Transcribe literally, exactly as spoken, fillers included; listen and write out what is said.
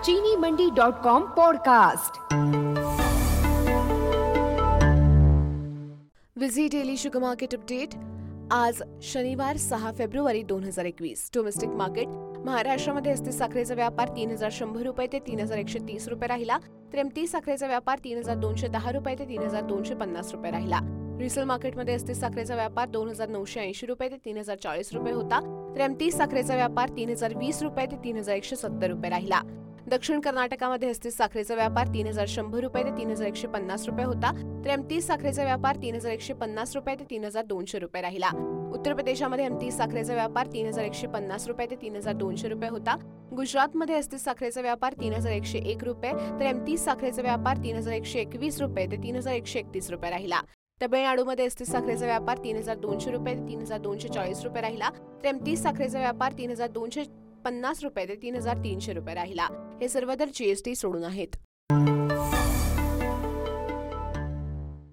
चीनी Mandi dot com podcast. विझी daily sugar market update. आज शनिवार सहा फेब्रुवारी दोन हजार एकवीस। डोमेस्टिक मार्केट महाराष्ट्रामध्ये अस्थिर साखरेचा व्यापार तीन हजार शंभर रुपये ते तीन हजार एकशे तीस रुपये राहिला, तर एमटी साखरेचा व्यापार तीन हजार दोनशे दहा रुपये ते तीन हजार दोनशे पन्नास रुपये राहिला। रिसेल मार्केटमध्ये अस्थिर साखरेचा व्यापार दोन हजार नऊशे ऐंशी रुपये ते तीन हजार चाळीस रुपये होता, तर एमटी साखरेचा व्यापार तीन हजार वीस रुपये ते तीन हजार एकशे सत्तर रुपये राहिला। दक्षिण कर्नाटकामध्ये अस्थिर साखरेचा व्यापार तीन हजार शंभर रुपये ते तीन हजार एकशे पन्नास रुपये होता, तर एमटी साखरेचा व्यापार तीन हजार एकशे पन्नास रुपये ते तीन हजार दोनशे रुपये राहिला। उत्तर प्रदेशामध्ये एमटी साखरेचा व्यापार तीन हजार एकशे पन्नास रुपये ते तीन हजार दोनशे रुपये होता। गुजरातमध्ये अस्थिर साखरेचा व्यापार तीन हजार एकशे एक रुपये तर एमटी साखरेचा व्यापार तीन हजार एकशे एकवीस रुपये ते तीन हजार एकशे एकतीस रुपये राहिला। तमिळनाडूमध्ये अस्थिर साखरेचा व्यापार तीन हजार दोनशे रुपये ते तीन हजार दोनशे चाळीस रुपये राहिला, तर एमटी साखरेचा व्यापार तीन हजार दोनशे पन्नास रुपये ते तीन हजार तीनशे रुपये राहिला। हे सर्व दर जीएसटी सोडून आहेत।